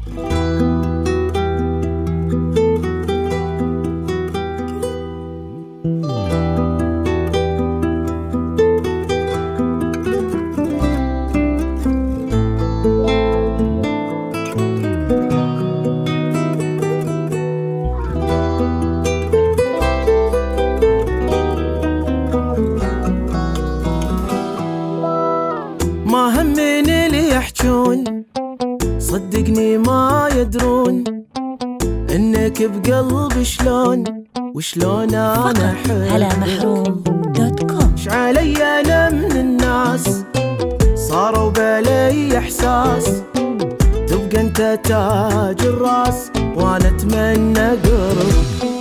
ما همني اللي يحجون، صدقني ما يدرون انك بقلبي شلون وشلون انا احبك. على محروم.com. ايش علي انا من الناس صاروا بالي احساس، تبقى انت تاج الراس وانا اتمنى قرب.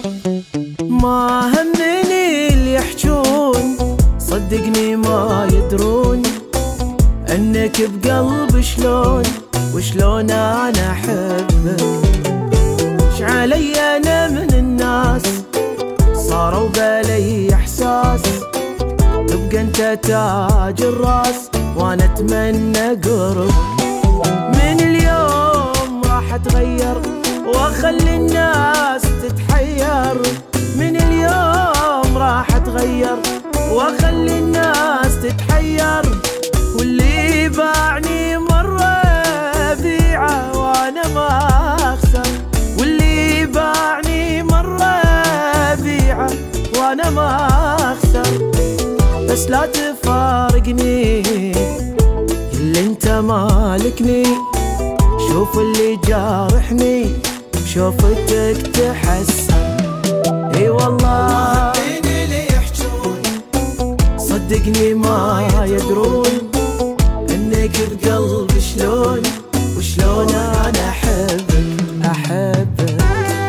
ما همني اللي يحجون، صدقني ما يدرون انك بقلبي شلون وشلون انا احبك. ايش علي انا من الناس صاروا بالي احساس، تبقى انت تاج الراس وانا اتمنى قرب. من اليوم راح اتغير واخلي الناس تتحير، من اليوم راح اتغير واخلي الناس تتحير، واللي باعني مرة بيعه وانا ما اخسر، واللي باعني مرة بيعه وانا ما اخسر. بس لا تفارقني اللي انت مالكني، شوف اللي جارحني بشوفتك تحسن. اي والله اللي يحجون، صدقني ما يدرون انك بقلبي شلون وشلون انا احبك احبك.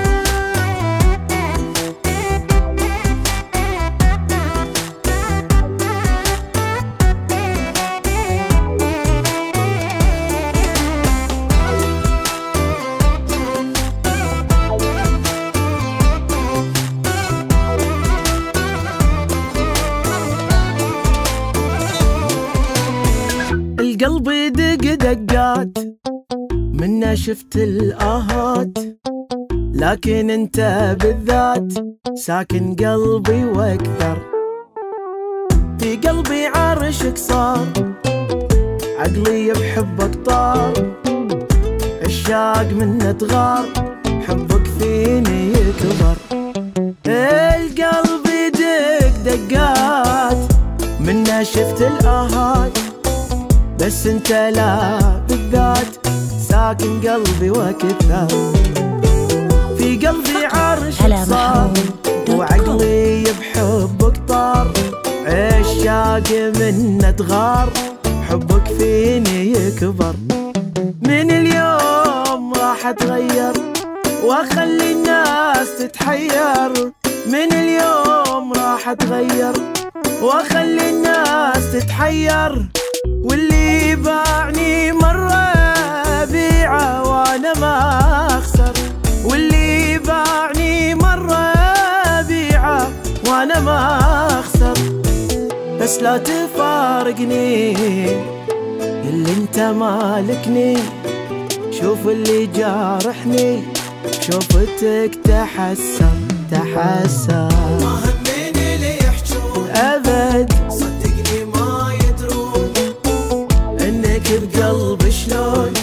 القلب يدق دقات منا شفت الآهات، لكن انت بالذات ساكن قلبي واكثر. في قلبي عرشك صار، عقلي بحبك طار، عشاق منه تغار، حبك فيني يكبر. القلب يدق دقات منا شفت الآهات، بس انت لا بالذات ساكن قلبي وكثر. في قلبي عرش صار وعقلي بحبك طار، عشاق منه تغار، حبك فيني يكبر. من اليوم راح اتغير واخلي الناس تتحير، من اليوم راح اتغير واخلي الناس تتحير، واللي باعني مرة بيعه وانا ما اخسر، واللي باعني مرة بيعه وانا ما اخسر. بس لا تفارقني اللي انت مالكني، شوف اللي جارحني شوفتك تحسن تحسن. ما همني اللي يحجون ابد، صدقني ما يدرون انك بقلبي شلون